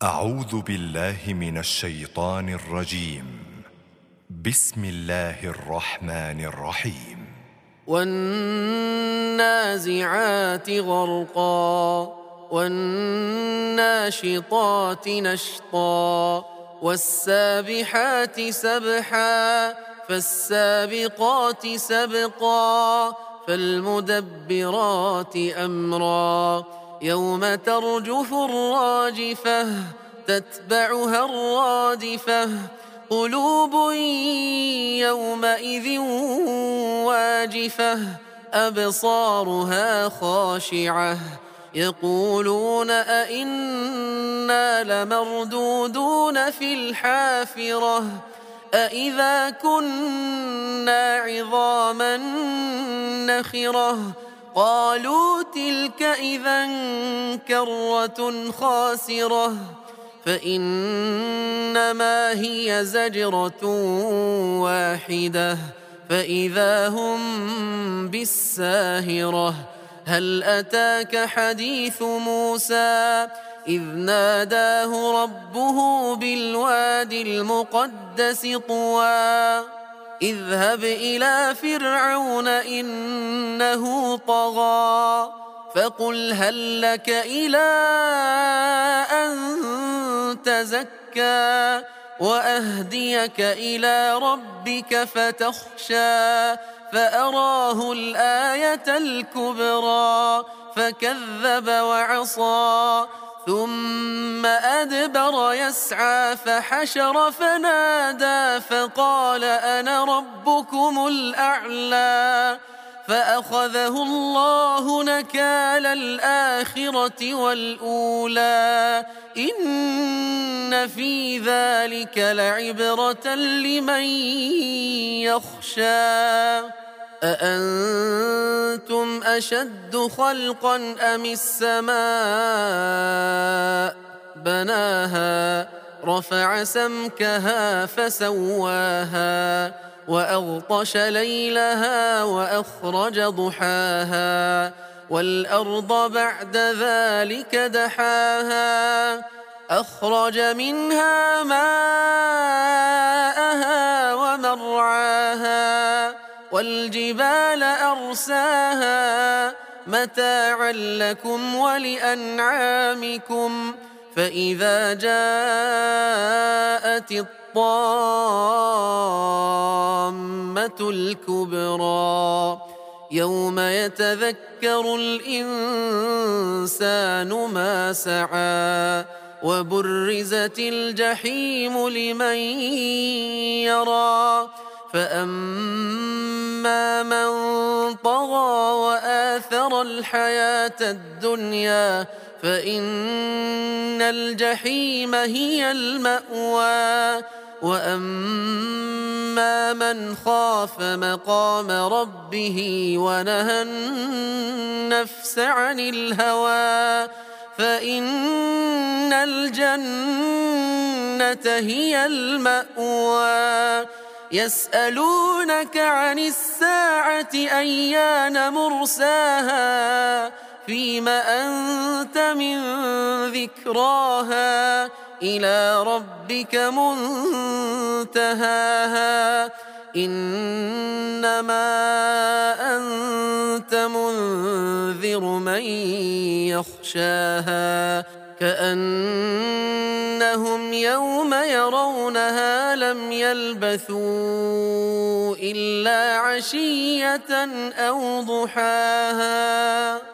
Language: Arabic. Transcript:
أعوذ بالله من الشيطان الرجيم. بسم الله الرحمن الرحيم. والنازعات غرقا والناشطات نشطا والسابحات سبحا فالسابقات سبقا فالمدبرات أمرا يوم ترجف الراجفة تتبعها الرادفة قلوب يومئذ واجفة أبصارها خاشعة يقولون أئنا لمردودون في الحافرة أئذا كنا عظاما نخرة قالوا تلك إذا كرة خاسرة فإنما هي زجرة واحدة فإذا هم بالساهرة هل أتاك حديث موسى إذ ناداه ربه بالوادي المقدس طوى اذهب إلى فرعون إنه طغى فقل هل لك إلى أن تزكى وأهديك إلى ربك فتخشى فأراه الآية الكبرى فكذب وعصى ثم أدبر يسعى فحشر فنادى فقال أنا ربكم الأعلى فأخذه الله نكال الآخرة والأولى إن في ذلك لعبرة لمن يخشى أأنتم أشد خلقا أم السماء بناها رفع سمكها فسواها وأغطش ليلها وأخرج ضحاها والأرض بعد ذلك دحاها أخرج منها ماءها ومرعاها والجبال أرساها متاعا لكم ولأنعامكم فإذا جاءت الطامة الكبرى يوم يتذكر الإنسان ما سعى وبرزت الجحيم لمن يرى فأما من طغى وآثر الحياة الدنيا فإن الجحيم هي المأوى وأما من خاف مقام ربه ونهى النفس عن الهوى فإن الجنة هي المأوى يسألونك عن الساعة أيان مرساها فيم أنت من ذكراها إلى ربك منتهاها إنما أنت منذر من يخشاها كأنهم يوم يرونها لم يلبثوا إلا عشية أو ضحاها.